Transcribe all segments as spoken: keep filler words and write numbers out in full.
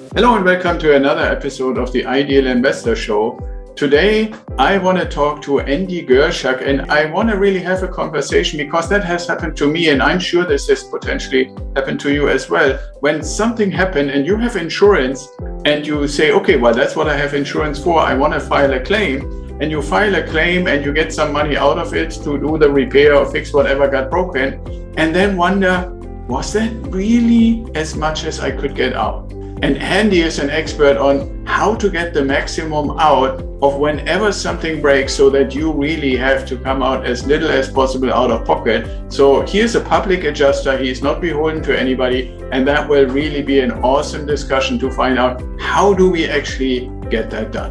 Hello and welcome to another episode of the Ideal Investor Show. Today, I want to talk to Andy Gershak, and I want to really have a conversation because that has happened to me, and I'm sure this has potentially happened to you as well. When something happened and you have insurance and you say, okay, well, that's what I have insurance for. I want to file a claim, and you file a claim and you get some money out of it to do the repair or fix whatever got broken, and then wonder, was that really as much as I could get out? And Andy is an expert on how to get the maximum out of whenever something breaks so that you really have to come out as little as possible out of pocket. So here's a public adjuster. He's not beholden to anybody. And that will really be an awesome discussion to find out how do we actually get that done.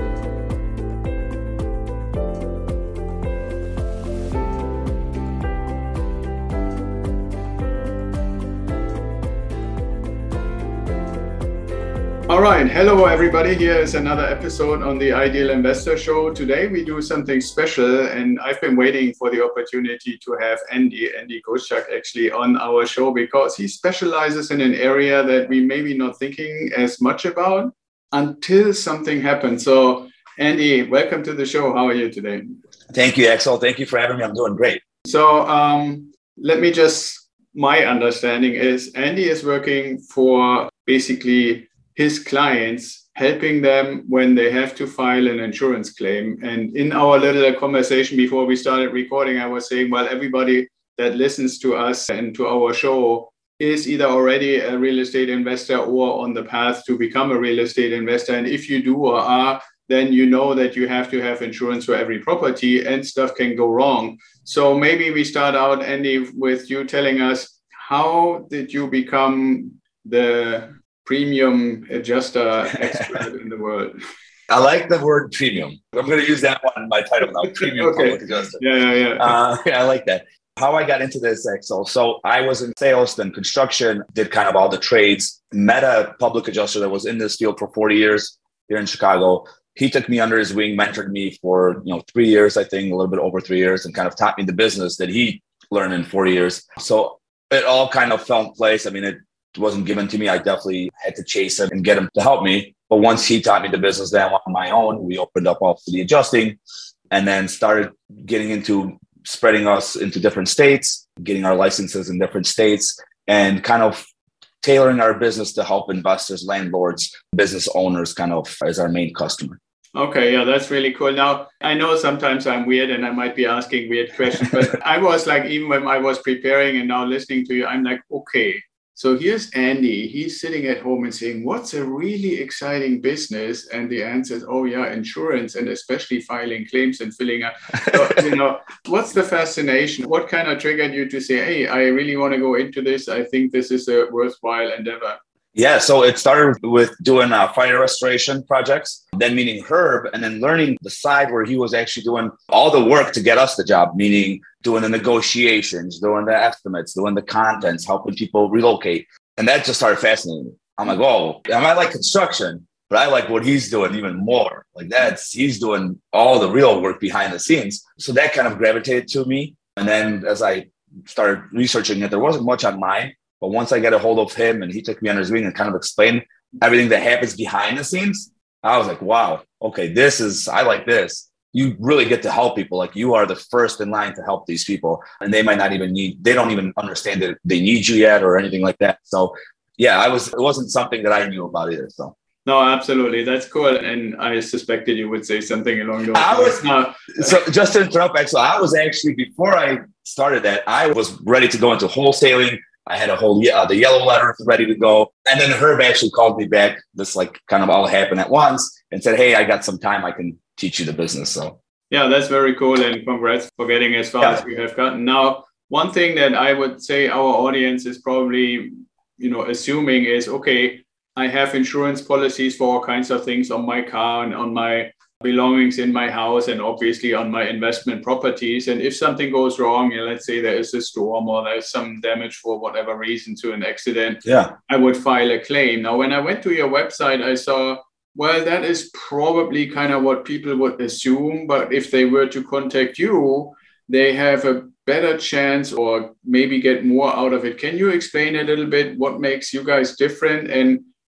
All right. Hello, everybody. Here is another episode on the Ideal Investor Show. Today, we do something special, and I've been waiting for the opportunity to have Andy, Andy Gershak, actually on our show because he specializes in an area that we maybe not thinking as much about until something happens. So, Andy, welcome to the show. How are you today? Thank you, Axel. Thank you for having me. I'm doing great. So, um, let me just, my understanding is Andy is working for basically his clients, helping them when they have to file an insurance claim. And in our little conversation before we started recording, I was saying, well, everybody that listens to us and to our show is either already a real estate investor or on the path to become a real estate investor. And if you do or are, then you know that you have to have insurance for every property and stuff can go wrong. So maybe we start out, Andy, with you telling us, how did you become the premium adjuster expert in the world? I like the word premium. I'm going to use that one in my title now, premium okay. public adjuster. Yeah, yeah, yeah. Uh, yeah. I like that. How I got into this, Axel. So I was in sales, then construction, did kind of all the trades, met a public adjuster that was in this field for forty years here in Chicago. He took me under his wing, mentored me for, you know, three years, I think, a little bit over three years, and kind of taught me the business that he learned in forty years. So it all kind of fell in place. I mean, it wasn't given to me. I definitely had to chase him and get him to help me. But once he taught me the business then on my own, we opened up all for the adjusting and then started getting into spreading us into different states, getting our licenses in different states, and kind of tailoring our business to help investors, landlords, business owners kind of as our main customer. Okay, yeah, that's really cool. Now, I know sometimes I'm weird and I might be asking weird questions, but I was like, even when I was preparing and now listening to you, I'm like, okay, so here's Andy. He's sitting at home and saying, what's a really exciting business? And the answer is, oh, yeah, insurance, and especially filing claims and filling out. So, you know, what's the fascination? What kind of triggered you to say, hey, I really want to go into this. I think this is a worthwhile endeavor. Yeah, so it started with doing uh, fire restoration projects, then meeting Herb, and then learning the side where he was actually doing all the work to get us the job, meaning doing the negotiations, doing the estimates, doing the contents, helping people relocate. And that just started fascinating me. I'm like, oh, I might like construction, but I like what he's doing even more. Like that's, he's doing all the real work behind the scenes. So that kind of gravitated to me. And then as I started researching it, there wasn't much on mine. But once I got a hold of him and he took me under his wing and kind of explained everything that happens behind the scenes, I was like, wow, okay, this is, I like this. You really get to help people. Like you are the first in line to help these people. And they might not even need, they don't even understand that they need you yet or anything like that. So yeah, I was, it wasn't something that I knew about either. So. No, absolutely. That's cool. And I suspected you would say something along those I lines. was, no, so just to interrupt, Axel, I was actually, before I started that, I was ready to go into wholesaling. I had a whole, uh, the yellow letter ready to go. And then Herb actually called me back. This like kind of all happened at once and said, hey, I got some time. I can teach you the business. So yeah, that's very cool. And congrats for getting as far yeah. as we have gotten. Now, one thing that I would say our audience is probably, you know, assuming is, okay, I have insurance policies for all kinds of things on my car and on my belongings in my house and obviously on my investment properties. And if something goes wrong, you know, let's say there is a storm or there's some damage for whatever reason to an accident, yeah, I would file a claim. Now, when I went to your website, I saw, well, that is probably kind of what people would assume. But if they were to contact you, they have a better chance or maybe get more out of it. Can you explain a little bit what makes you guys different? And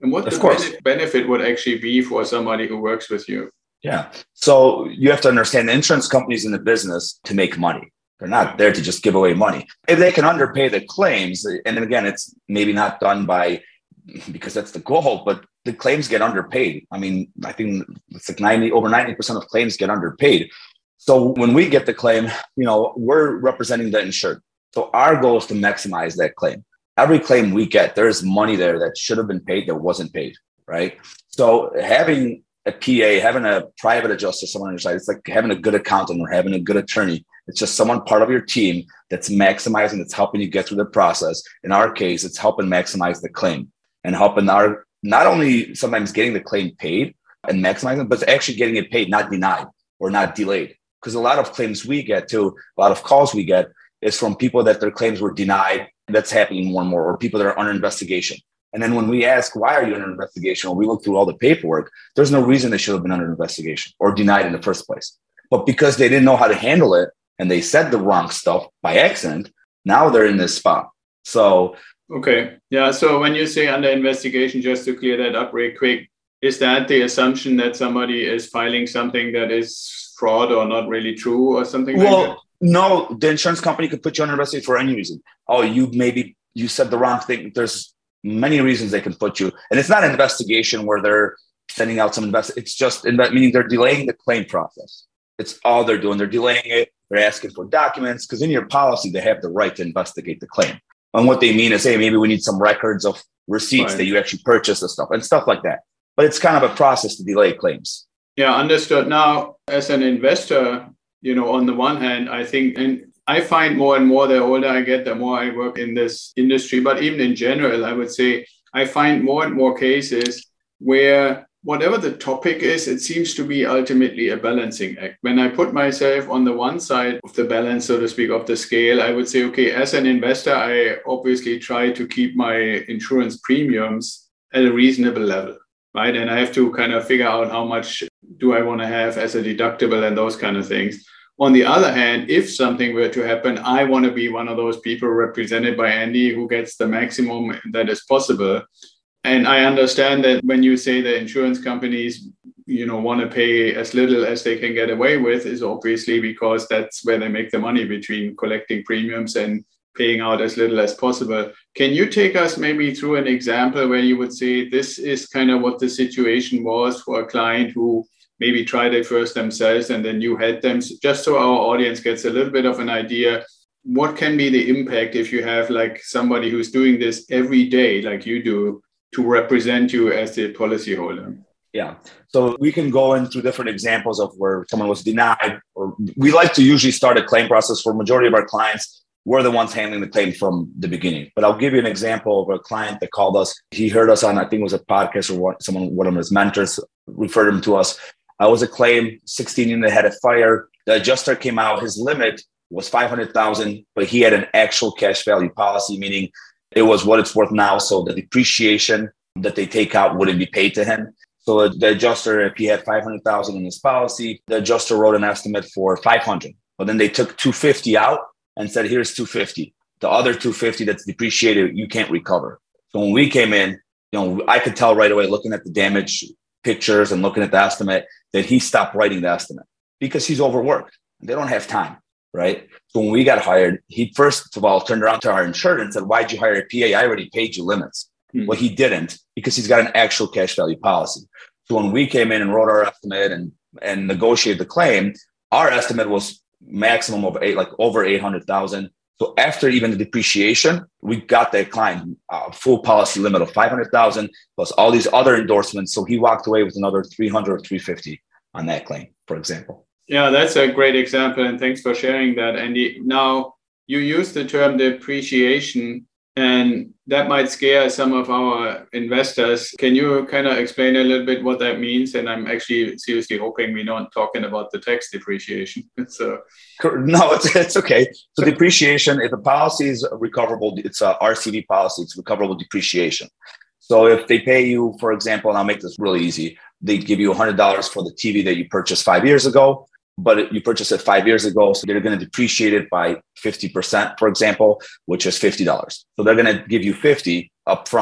And what Of the course. benef- benefit would actually be for somebody who works with you? Yeah. So you have to understand the insurance company's in the business to make money. They're not there to just give away money. If they can underpay the claims, and then again, it's maybe not done by, because that's the goal, but the claims get underpaid. I mean, I think it's like ninety, over ninety percent of claims get underpaid. So when we get the claim, you know, we're representing the insured. So our goal is to maximize that claim. Every claim we get, there's money there that should have been paid that wasn't paid, right? So having a P A, having a private adjuster, someone on your side, it's like having a good accountant or having a good attorney. It's just someone part of your team that's maximizing, that's helping you get through the process. In our case, it's helping maximize the claim and helping our, not only sometimes getting the claim paid and maximizing, but actually getting it paid, not denied or not delayed. Because a lot of claims we get too, a lot of calls we get is from people that their claims were denied. That's happening more and more, or people that are under investigation. And then when we ask, why are you under investigation? Or we look through all the paperwork, there's no reason they should have been under investigation or denied in the first place. But because they didn't know how to handle it and they said the wrong stuff by accident, now they're in this spot. So, okay. Yeah. So when you say under investigation, just to clear that up real quick, is that the assumption that somebody is filing something that is fraud or not really true or something well, like that? No, the insurance company could put you under investigation for any reason. Oh, you maybe you said the wrong thing. There's many reasons they can put you. And it's not an investigation where they're sending out some invest. It's just meaning they're delaying the claim process. It's all they're doing. They're delaying it. They're asking for documents because in your policy, they have the right to investigate the claim. And what they mean is, hey, maybe we need some records of receipts right. that you actually purchased the stuff and stuff like that. But it's kind of a process to delay claims. Yeah, understood. Now, as an investor, you know, on the one hand, I think, and I find more and more the older I get, the more I work in this industry. But even in general, I would say I find more and more cases where whatever the topic is, it seems to be ultimately a balancing act. When I put myself on the one side of the balance, so to speak, of the scale, I would say, okay, as an investor, I obviously try to keep my insurance premiums at a reasonable level, right? And I have to kind of figure out how much do I want to have as a deductible and those kind of things. On the other hand, if something were to happen, I want to be one of those people represented by Andy who gets the maximum that is possible. And I understand that when you say the insurance companies, you know, want to pay as little as they can get away with is obviously because that's where they make the money, between collecting premiums and paying out as little as possible. Can you take us maybe through an example where you would say this is kind of what the situation was for a client who maybe tried it first themselves and then you helped them, just so our audience gets a little bit of an idea, what can be the impact if you have like somebody who's doing this every day like you do to represent you as the policyholder? Yeah. So we can go into different examples of where someone was denied, or we like to usually start a claim process for majority of our clients. We're the ones handling the claim from the beginning. But I'll give you an example of a client that called us. He heard us on, I think it was a podcast, or what, someone, one of his mentors referred him to us. I was a claim, sixteen unit had a fire. The adjuster came out. His limit was five hundred thousand, but he had an actual cash value policy, meaning it was what it's worth now. So the depreciation that they take out wouldn't be paid to him. So the adjuster, if he had five hundred thousand in his policy, the adjuster wrote an estimate for five hundred, but then they took two hundred fifty out and said, here's two hundred fifty. The other two hundred fifty that's depreciated, you can't recover. So when we came in, you know, I could tell right away, looking at the damage pictures and looking at the estimate, that he stopped writing the estimate because he's overworked. They don't have time, right? So when we got hired, he first of all turned around to our insurer and said, why'd you hire a P A? I already paid you limits. Mm-hmm. Well, he didn't, because he's got an actual cash value policy. So when we came in and wrote our estimate and, and negotiated the claim, our estimate was maximum of eight, like over eight hundred thousand. So after even the depreciation, we got that client a full policy limit of five hundred thousand plus all these other endorsements. So he walked away with another three hundred or three hundred fifty on that claim, for example. Yeah, that's a great example. And thanks for sharing that, Andy. Now, you use the term depreciation, and that might scare some of our investors. Can you kind of explain a little bit what that means? And I'm actually seriously hoping we're not talking about the tax depreciation. So no, it's, it's okay. So depreciation, if a policy is recoverable, it's a R C D policy, it's recoverable depreciation. So if they pay you, for example, and I'll make this really easy, they give you one hundred dollars for the T V that you purchased five years ago, but you purchased it five years ago. So they're going to depreciate it by fifty percent, for example, which is fifty dollars. So they're going to give you fifty up front.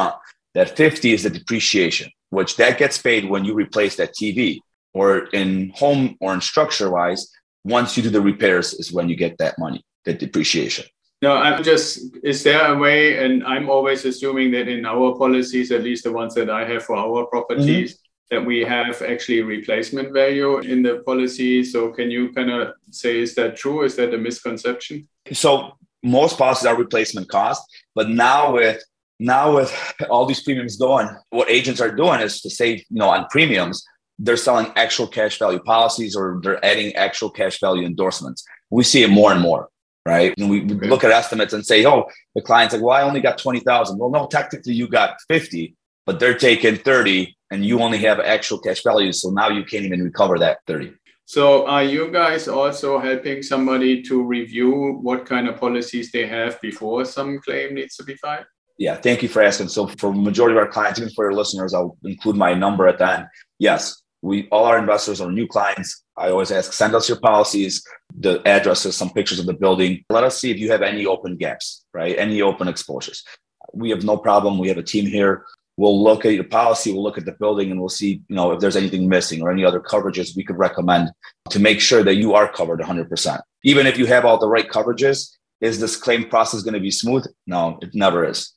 That fifty is the depreciation, which that gets paid when you replace that T V, or in home or in structure wise, once you do the repairs is when you get that money, that depreciation. No, I'm just, is there a way, and I'm always assuming that in our policies, at least the ones that I have for our properties, mm-hmm. that we have actually replacement value in the policy. So can you kind of say, is that true? Is that a misconception? So most policies are replacement cost, but now with now with all these premiums going, what agents are doing is to save, you know, on premiums, they're selling actual cash value policies, or they're adding actual cash value endorsements. We see it more and more. Right. And we okay. look at estimates and say, oh, the client's like, well, I only got twenty thousand. Well, no, technically you got fifty, but they're taking thirty and you only have actual cash values. So now you can't even recover that thirty. So are you guys also helping somebody to review what kind of policies they have before some claim needs to be filed? Yeah. Thank you for asking. So for the majority of our clients, even for your listeners, I'll include my number at the end. Yes. We, all our investors are new clients. I always ask, send us your policies, the addresses, some pictures of the building. Let us see if you have any open gaps, right? Any open exposures. We have no problem. We have a team here. We'll look at your policy. We'll look at the building and we'll see, you know, if there's anything missing or any other coverages we could recommend to make sure that you are covered one hundred percent. Even if you have all the right coverages, is this claim process going to be smooth? No, it never is.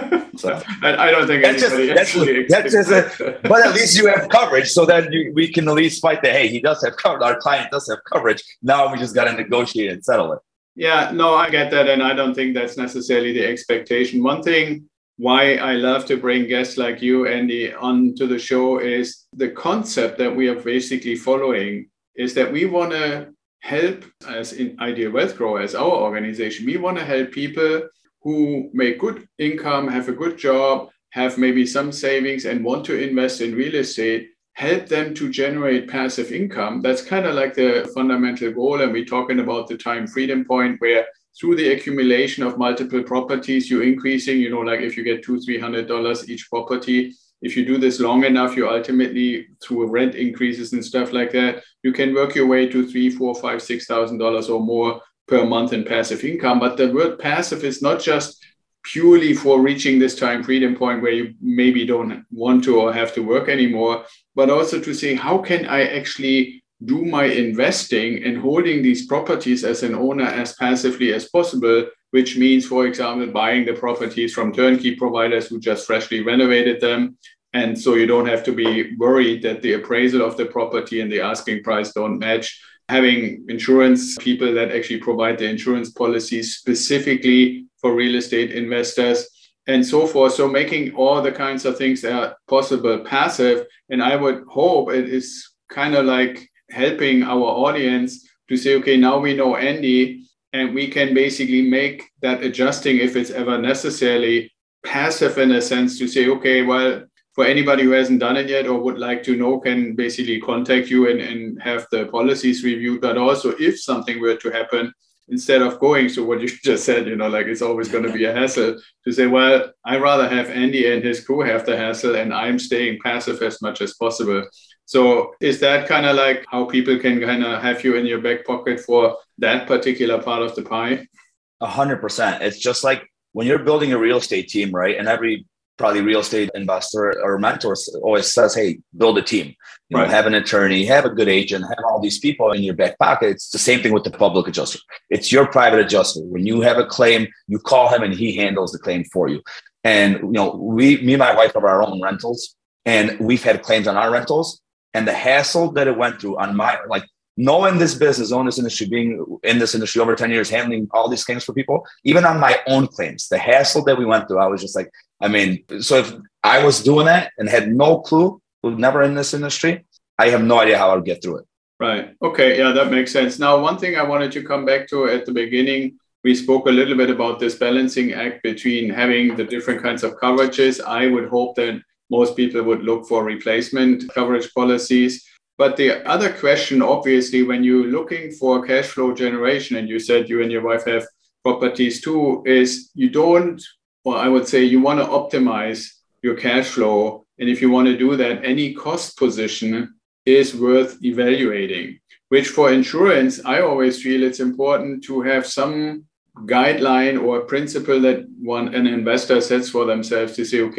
So I, I don't think that's just, that's, that's just a, but at least you have coverage, so that you, we can at least fight that, hey, he does have coverage, our client does have coverage. Now we just got to negotiate and settle it. Yeah, no, I get that. And I don't think that's necessarily the expectation. One thing why I love to bring guests like you, Andy, onto the show is the concept that we are basically following is that we want to help, as in Ideal Wealth Grow, as our organization, we want to help people who make good income, have a good job, have maybe some savings and want to invest in real estate, help them to generate passive income. That's kind of like the fundamental goal. And we're talking about the time freedom point, where through the accumulation of multiple properties, you're increasing, you know, like if you get two, three hundred dollars each property, if you do this long enough, you ultimately, through rent increases and stuff like that, you can work your way to three, four, five, six thousand dollars or more per month in passive income. But the word passive is not just purely for reaching this time freedom point where you maybe don't want to or have to work anymore, but also to say, how can I actually do my investing and holding these properties as an owner as passively as possible, which means, for example, buying the properties from turnkey providers who just freshly renovated them. And so you don't have to be worried that the appraisal of the property and the asking price don't match. Having insurance people that actually provide the insurance policies specifically for real estate investors and so forth. So making all the kinds of things that are possible passive. And I would hope it is kind of like helping our audience to say, okay, now we know Andy, and we can basically make that adjusting if it's ever necessarily passive in a sense to say, okay, well, for anybody who hasn't done it yet or would like to know, can basically contact you and, and have the policies reviewed. But also if something were to happen, instead of going to what you just said, you know, like it's always going to be a hassle, to say, well, I'd rather have Andy and his crew have the hassle and I'm staying passive as much as possible. So is that kind of like how people can kind of have you in your back pocket for that particular part of the pie? A hundred percent. It's just like when you're building a real estate team, right? And every probably real estate investor or mentor always says, hey, build a team, you know, right. Have an attorney, have a good agent, have all these people in your back pocket. It's the same thing with the public adjuster. It's your private adjuster. When you have a claim, you call him and he handles the claim for you. And, you know, we, me and my wife have our own rentals, and we've had claims on our rentals, and the hassle that it went through on my, like, knowing this business, knowing this industry, being in this industry over ten years, handling all these claims for people, even on my own claims, the hassle that we went through, I was just like, I mean, so if I was doing that and had no clue, was never in this industry, I have no idea how I would get through it. Right. Okay. Yeah, that makes sense. Now, one thing I wanted to come back to at the beginning, we spoke a little bit about this balancing act between having the different kinds of coverages. I would hope that most people would look for replacement coverage policies. But the other question, obviously, when you're looking for cash flow generation, and you said you and your wife have properties too, is you don't, or I would say you want to optimize your cash flow. And if you want to do that, any cost position is worth evaluating, which for insurance, I always feel it's important to have some guideline or principle that one an investor sets for themselves to say, okay,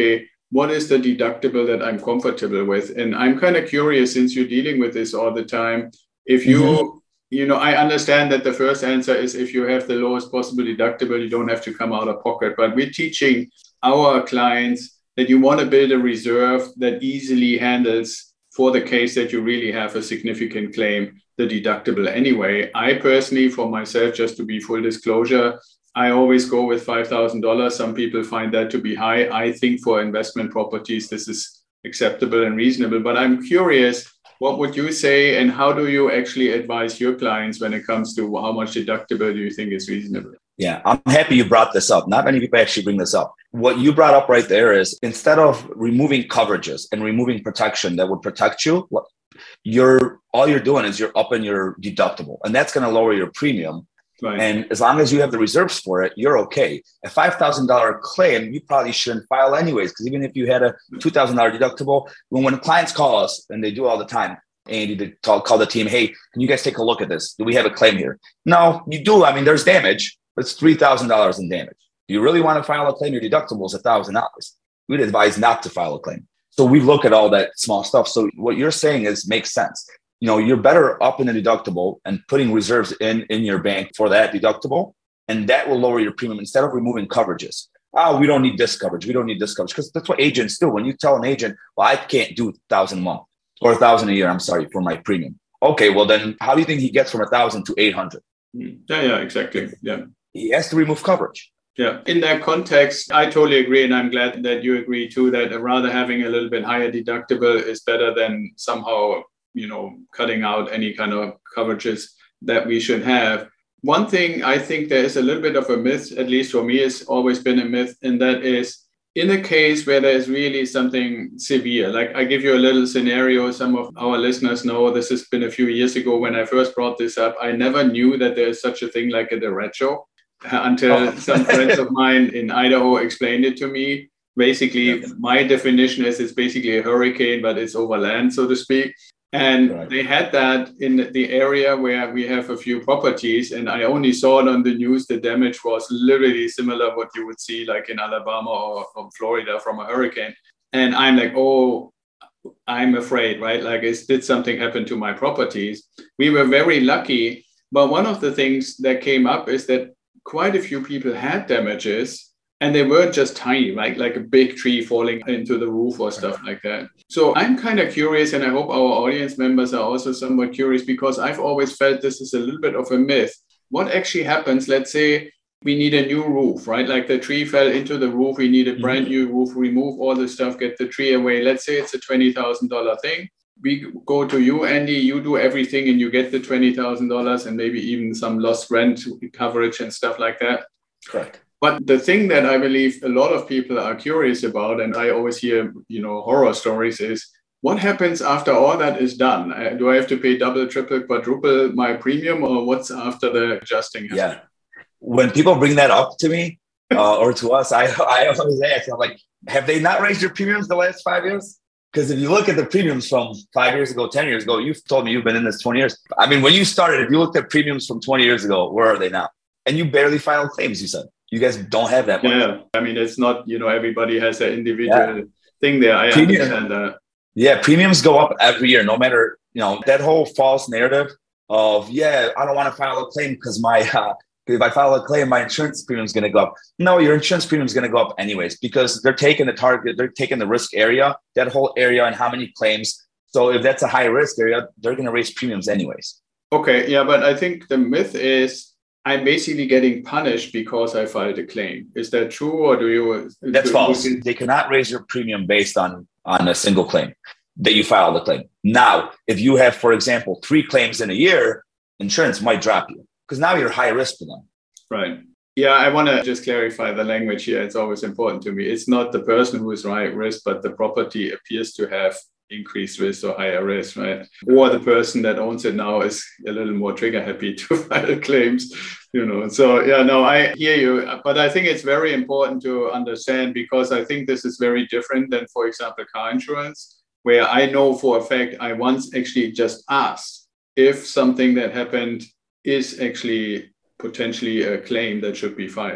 what is the deductible that I'm comfortable with? And I'm kind of curious, since you're dealing with this all the time, if you, mm-hmm. you know, I understand that the first answer is if you have the lowest possible deductible, you don't have to come out of pocket. But we're teaching our clients that you want to build a reserve that easily handles, for the case that you really have a significant claim, the deductible anyway. I personally, for myself, just to be full disclosure, I always go with five thousand dollars. Some people find that to be high. I think for investment properties, this is acceptable and reasonable. But I'm curious, what would you say, and how do you actually advise your clients when it comes to how much deductible do you think is reasonable? Yeah, I'm happy you brought this up. Not many people actually bring this up. What you brought up right there is, instead of removing coverages and removing protection that would protect you, you're all you're doing is you're upping your deductible, and that's going to lower your premium. Right. And as long as you have the reserves for it, you're okay. A five thousand dollars claim, you probably shouldn't file anyways, because even if you had a two thousand dollars deductible, when, when clients call us, and they do all the time, Andy, to call, call the team, hey, can you guys take a look at this? Do we have a claim here? No, you do. I mean, there's damage, but it's three thousand dollars in damage. Do you really want to file a claim? Your deductible is one thousand dollars. We'd advise not to file a claim. So we look at all that small stuff. So what you're saying is makes sense. You know, you're better up in the deductible and putting reserves in, in your bank for that deductible, and that will lower your premium instead of removing coverages. Oh, we don't need this coverage. We don't need this coverage, because that's what agents do. When you tell an agent, well, I can't do a thousand a month or a thousand a year, I'm sorry, for my premium. Okay, well then how do you think he gets from a thousand to eight hundred? Yeah, yeah, exactly. Yeah. He has to remove coverage. Yeah. In that context, I totally agree. And I'm glad that you agree too, that rather having a little bit higher deductible is better than somehow, you know, cutting out any kind of coverages that we should have. One thing I think there is a little bit of a myth, at least for me, has always been a myth, and that is in a case where there's really something severe. Like, I give you a little scenario. Some of our listeners know this has been a few years ago when I first brought this up. I never knew that there's such a thing like a derecho until oh. some friends of mine in Idaho explained it to me. Basically, my definition is it's basically a hurricane, but it's over land, so to speak. And right. they had that in the area where we have a few properties. And I only saw it on the news. The damage was literally similar what you would see like in Alabama or, or Florida from a hurricane. And I'm like, oh, I'm afraid, right? Like, is, did something happen to my properties? We were very lucky. But one of the things that came up is that quite a few people had damages. And they weren't just tiny, like, like a big tree falling into the roof or stuff like that. So I'm kind of curious, and I hope our audience members are also somewhat curious, because I've always felt this is a little bit of a myth. What actually happens, let's say we need a new roof, right? Like the tree fell into the roof, we need a brand new roof, remove all the stuff, get the tree away. Let's say it's a twenty thousand dollars thing. We go to you, Andy, you do everything and you get the twenty thousand dollars and maybe even some lost rent coverage and stuff like that. Correct. But the thing that I believe a lot of people are curious about, and I always hear, you know, horror stories, is what happens after all that is done? Uh, do I have to pay double, triple, quadruple my premium, or what's after the adjusting? Yeah. When people bring that up to me uh, or to us, I, I always ask, I'm like, have they not raised your premiums the last five years? Because if you look at the premiums from five years ago, ten years ago, you've told me you've been in this twenty years. I mean, when you started, if you looked at premiums from twenty years ago, where are they now? And you barely filed claims, you said. You guys don't have that much. Yeah, I mean, it's not, you know, everybody has an individual yeah. thing there. I Premium, understand that. Yeah, premiums go up every year, no matter, you know, that whole false narrative of, yeah, I don't want to file a claim because my, uh, if I file a claim, my insurance premium is going to go up. No, your insurance premium is going to go up anyways, because they're taking the target, they're taking the risk area, that whole area and how many claims. So if that's a high risk area, they're going to raise premiums anyways. Okay, yeah, but I think the myth is, I'm basically getting punished because I filed a claim. Is that true, or do you? That's do, false. You... They cannot raise your premium based on, on a single claim that you filed a claim. Now, if you have, for example, three claims in a year, insurance might drop you because now you're high risk for them. Right. Yeah, I want to just clarify the language here. It's always important to me. It's not the person who is high risk, but the property appears to have increased risk or higher risk, right? Or the person that owns it now is a little more trigger happy to file claims, you know. So yeah, no, I hear you. But I think it's very important to understand, because I think this is very different than, for example, car insurance, where I know for a fact I once actually just asked if something that happened is actually potentially a claim that should be filed.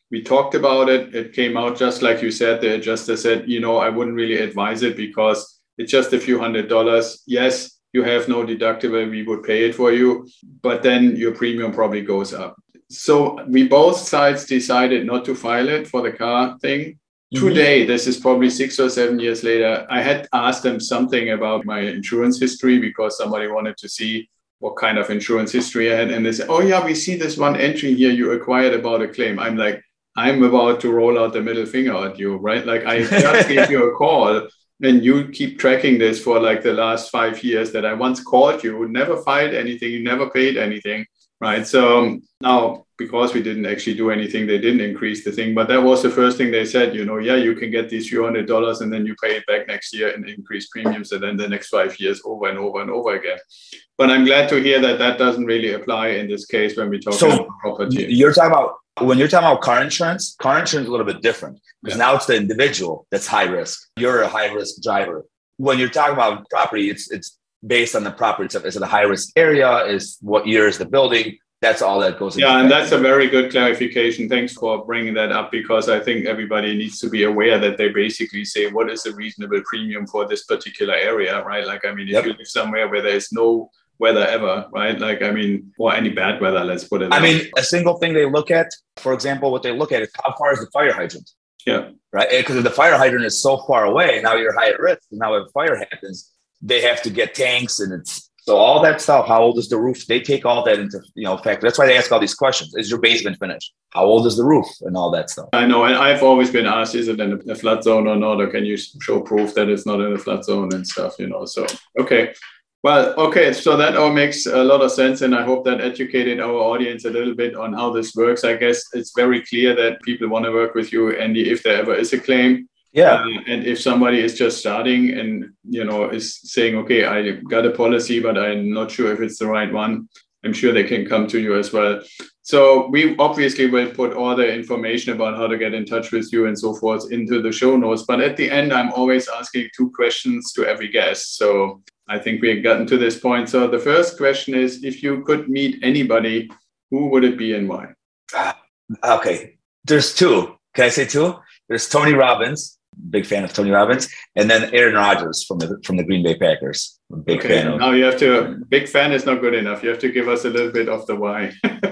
We talked about it. It came out just like you said. The adjuster said, you know, I wouldn't really advise it because it's just a few hundred dollars. Yes, you have no deductible. We would pay it for you, but then your premium probably goes up. So we both sides decided not to file it for the car thing. Mm-hmm. Today, this is probably six or seven years later, I had asked them something about my insurance history because somebody wanted to see what kind of insurance history I had. And they said, oh yeah, we see this one entry here you acquired about a claim. I'm like, I'm about to roll out the middle finger at you, right? Like I just gave you a call and you keep tracking this for like the last five years that I once called you, never filed anything, you never paid anything, right? So now, because we didn't actually do anything, they didn't increase the thing. But that was the first thing they said, you know, yeah, you can get these few hundred dollars and then you pay it back next year and increase premiums and then the next five years over and over and over again. But I'm glad to hear that that doesn't really apply in this case when we talk so about property. You're talking about, when you're talking about car insurance, car insurance is a little bit different because yeah. now it's the individual that's high risk. You're a high risk driver. When you're talking about property, it's it's based on the property itself. Is it a high risk area? Is what year is the building? That's all that goes into Yeah, and that. that's a very good clarification. Thanks for bringing that up because I think everybody needs to be aware that they basically say, what is a reasonable premium for this particular area, right? Like, I mean, if yep. you live somewhere where there's no weather ever, right? Like, I mean, or any bad weather, let's put it I out. mean, a single thing they look at, for example, what they look at is how far is the fire hydrant? Yeah. Right? Because if the fire hydrant is so far away, now you're high at risk. And now if a fire happens, they have to get tanks and it's, so all that stuff, how old is the roof? They take all that into, you know, fact. That's why they ask all these questions. Is your basement finished? How old is the roof? And all that stuff. I know. And I've always been asked, is it in a flood zone or not? Or can you show proof that it's not in a flood zone and stuff, you know? So, okay. Well, okay. So that all makes a lot of sense. And I hope that educated our audience a little bit on how this works. I guess it's very clear that people want to work with you, Andy, if there ever is a claim. Yeah. Uh, and if somebody is just starting and, you know, is saying, okay, I got a policy, but I'm not sure if it's the right one, I'm sure they can come to you as well. So we obviously will put all the information about how to get in touch with you and so forth into the show notes. But at the end, I'm always asking two questions to every guest. So I think we've gotten to this point. So the first question is, if you could meet anybody, who would it be and why? Uh, okay. There's two. Can I say two? There's Tony Robbins. Big fan of Tony Robbins, and then Aaron Rodgers from the from the Green Bay Packers. Big okay, fan of. Now you have to. Big fan is not good enough. You have to give us a little bit of the why.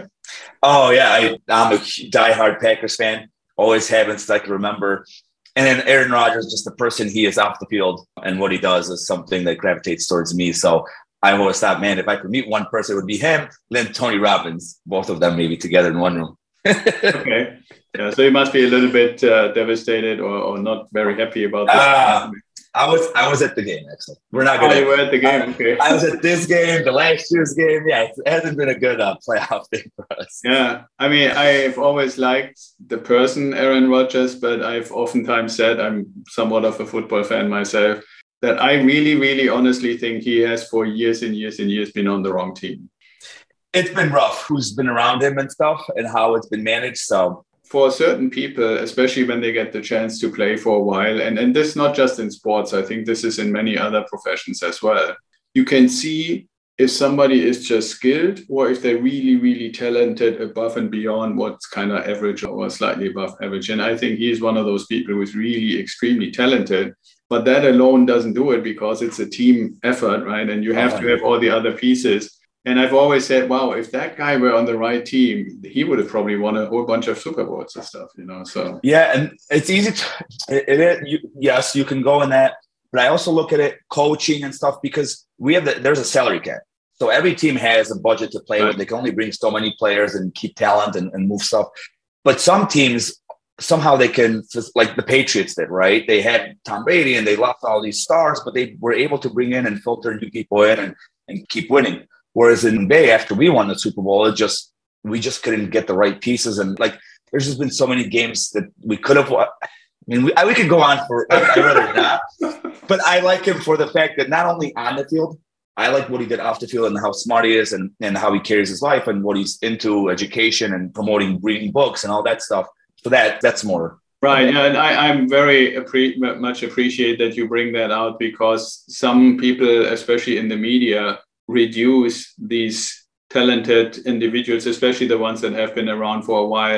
oh yeah, I, I'm a diehard Packers fan. Always have since I can remember. And then Aaron Rodgers, just the person he is off the field and what he does is something that gravitates towards me. So I always thought, man, if I could meet one person, it would be him. Then Tony Robbins, both of them maybe together in one room. Okay. Yeah, so you must be a little bit uh, devastated or, or not very happy about this. Uh, I was I was at the game, actually. We're not going to. Oh, you were at the game, okay. I was at this game, the last year's game. Yeah, it hasn't been a good uh, playoff thing for us. Yeah, I mean, I've always liked the person, Aaron Rodgers, but I've oftentimes said, I'm somewhat of a football fan myself, that I really, really honestly think he has for years and years and years been on the wrong team. It's been rough who's been around him and stuff and how it's been managed. So for certain people, especially when they get the chance to play for a while, and, and this not just in sports, I think this is in many other professions as well. You can see if somebody is just skilled or if they're really, really talented above and beyond what's kind of average or slightly above average. And I think he's one of those people who's really extremely talented, but that alone doesn't do it because it's a team effort, right? And you have oh, to have all the other pieces. And I've always said, wow, if that guy were on the right team, he would have probably won a whole bunch of Super Bowls and stuff, you know, so. Yeah, and it's easy to, it, it, you, yes, you can go in that, but I also look at it, coaching and stuff, because we have, the, there's a salary cap. So every team has a budget to play right. with. They can only bring so many players and keep talent and, and move stuff. But some teams, somehow they can, like the Patriots did, right? They had Tom Brady and they lost all these stars, but they were able to bring in and filter new people in and, and keep winning. Whereas in Bay, after we won the Super Bowl, it just we just couldn't get the right pieces, and like there's just been so many games that we could have. I mean, we, we could go on for. I'd rather not, but I like him for the fact that not only on the field, I like what he did off the field and how smart he is, and and how he carries his life, and what he's into education and promoting reading books and all that stuff. So that that's more. Right, and I, I'm very appre- much appreciate that you bring that out because some people, especially in the media, reduce these talented individuals, especially the ones that have been around for a while,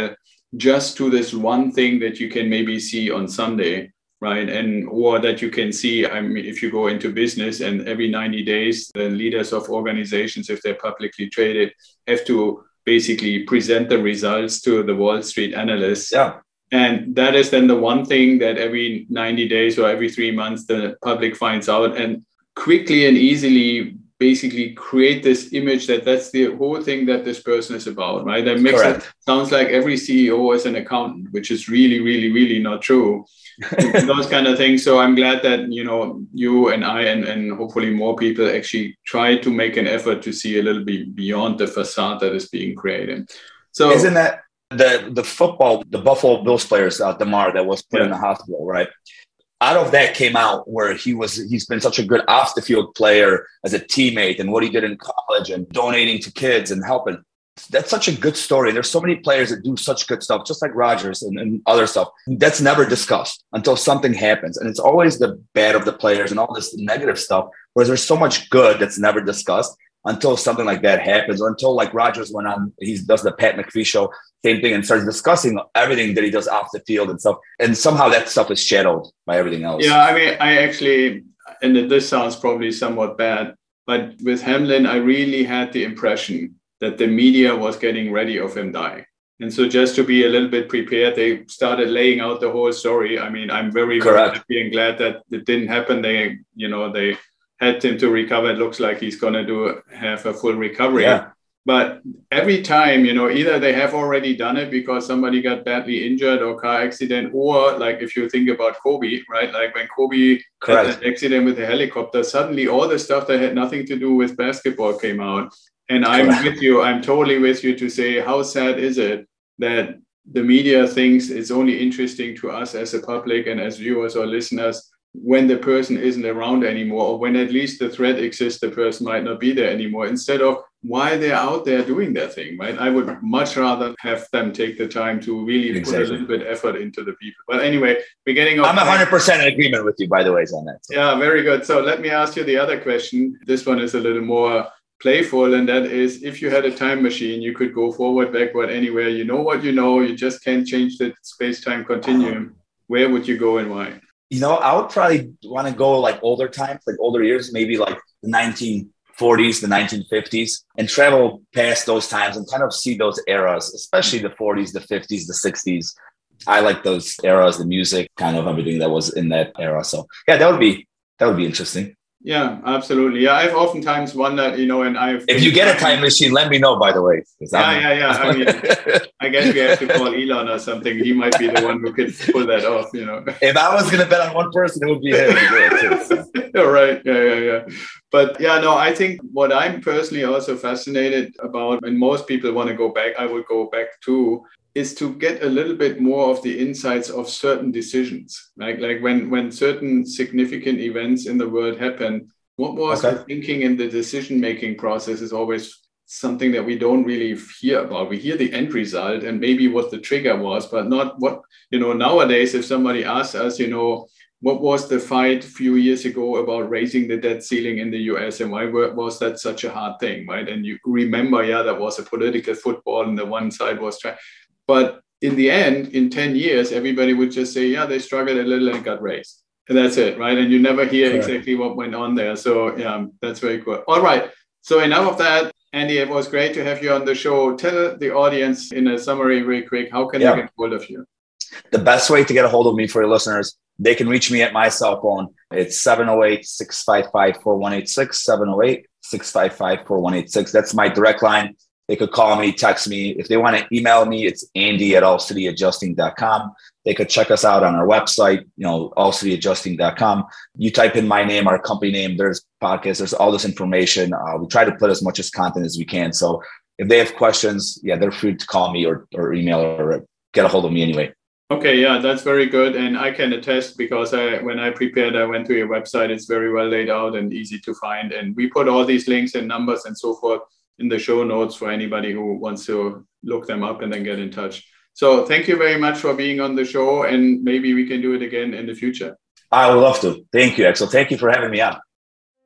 just to this one thing that you can maybe see on Sunday, right? And or that you can see, I mean, if you go into business and every ninety days, the leaders of organizations, if they're publicly traded, have to basically present the results to the Wall Street analysts. Yeah. And that is then the one thing that every ninety days or every three months, the public finds out and quickly and easily basically create this image that that's the whole thing that this person is about, right? That makes Correct. It sounds like every C E O is an accountant, which is really, really, really not true. Those kind of things. So I'm glad that, you know, you and I and, and hopefully more people actually try to make an effort to see a little bit beyond the facade that is being created. So isn't that the the football, the Buffalo Bills players, uh, DeMar, that was put yeah. in the hospital, right? Out of that came out where he was, he's been such a good off the field player as a teammate and what he did in college and donating to kids and helping. That's such a good story. There's so many players that do such good stuff, just like Rodgers and, and other stuff. That's never discussed until something happens. And it's always the bad of the players and all this negative stuff, whereas there's so much good that's never discussed until something like that happens, or until like Rodgers went on, he does the Pat McAfee show, same thing, and starts discussing everything that he does off the field and stuff. And somehow that stuff is shadowed by everything else. Yeah, I mean, I actually, and this sounds probably somewhat bad, but with Hamlin, I really had the impression that the media was getting ready of him dying. And so just to be a little bit prepared, they started laying out the whole story. I mean, I'm very, very happy and glad that it didn't happen. They, you know, they had him to recover. It looks like he's going to do have a full recovery. Yeah. But every time, you know, either they have already done it because somebody got badly injured or car accident, or like if you think about Kobe, right? Like when Kobe Correct. Had an accident with a helicopter, suddenly all the stuff that had nothing to do with basketball came out. And I'm Correct. With you. I'm totally with you to say, how sad is it that the media thinks it's only interesting to us as a public and as viewers or listeners when the person isn't around anymore, or when at least the threat exists, the person might not be there anymore, instead of why they're out there doing their thing, right? I would much rather have them take the time to really exactly. put a little bit effort into the people. But anyway, we're getting off. I'm one hundred percent in agreement with you, by the way, on that. So. Yeah, very good. So let me ask you the other question. This one is a little more playful, and that is, if you had a time machine, you could go forward, backward, anywhere. You know what you know, you just can't change the space-time continuum. Where would you go and why? You know, I would probably want to go like older times, like older years, maybe like the nineteen forties, the nineteen fifties, and travel past those times and kind of see those eras, especially the forties, the fifties, the sixties. I like those eras, the music, kind of everything that was in that era. So yeah, that would be, that would be interesting. Yeah, absolutely. Yeah, I've oftentimes wondered, you know, and I've... If you get a time machine, let me know, by the way. Yeah, yeah, yeah. I mean, I guess we have to call Elon or something. He might be the one who could pull that off, you know. If I was going to bet on one person, it would be him. Too, so. You're right. Yeah, yeah, yeah. But yeah, no, I think what I'm personally also fascinated about, and most people want to go back, I would go back to, is to get a little bit more of the insights of certain decisions. Like, like when, when certain significant events in the world happen, what was okay. the thinking in the decision-making process is always something that we don't really hear about. We hear the end result and maybe what the trigger was, but not what, you know, nowadays, if somebody asks us, you know, what was the fight a few years ago about raising the debt ceiling in the U S and why was that such a hard thing, right? And you remember, yeah, that was a political football and the one side was trying. But in the end, in ten years, everybody would just say, yeah, they struggled a little and got raised. And that's it, right? And you never hear Correct. Exactly what went on there. So yeah, that's very cool. All right. So enough of that. Andy, it was great to have you on the show. Tell the audience in a summary really quick, how can yeah. they get hold of you? The best way to get a hold of me for your listeners, they can reach me at my cell phone. It's seven oh eight, six five five, four one eight six, seven oh eight, six five five, four one eight six. That's my direct line. They could call me, text me. If they want to email me, it's Andy at all city adjusting dot com. They could check us out on our website, you know, all city adjusting dot com. You type in my name, our company name, there's podcasts, there's all this information. Uh, we try to put as much as content as we can. So if they have questions, yeah, they're free to call me or, or email or get a hold of me anyway. Okay, yeah, that's very good. And I can attest because I, when I prepared, I went to your website. It's very well laid out and easy to find. And we put all these links and numbers and so forth in the show notes for anybody who wants to look them up and then get in touch. So thank you very much for being on the show, and maybe we can do it again in the future. I would love to. Thank you, Axel. Thank you for having me on.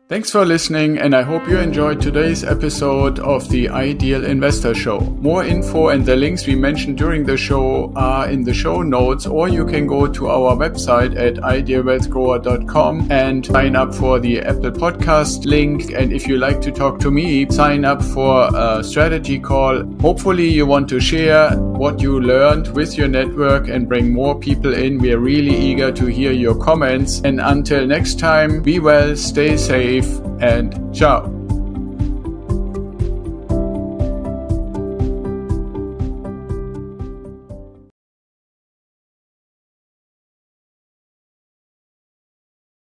Thanks for listening, and I hope you enjoyed today's episode of the Ideal Investor Show. More info and the links we mentioned during the show are in the show notes, or you can go to our website at ideal wealth grower dot com and sign up for the Apple Podcast link. And if you like to talk to me, sign up for a strategy call. Hopefully you want to share what you learned with your network and bring more people in. We are really eager to hear your comments. And until next time, be well, stay safe, and ciao.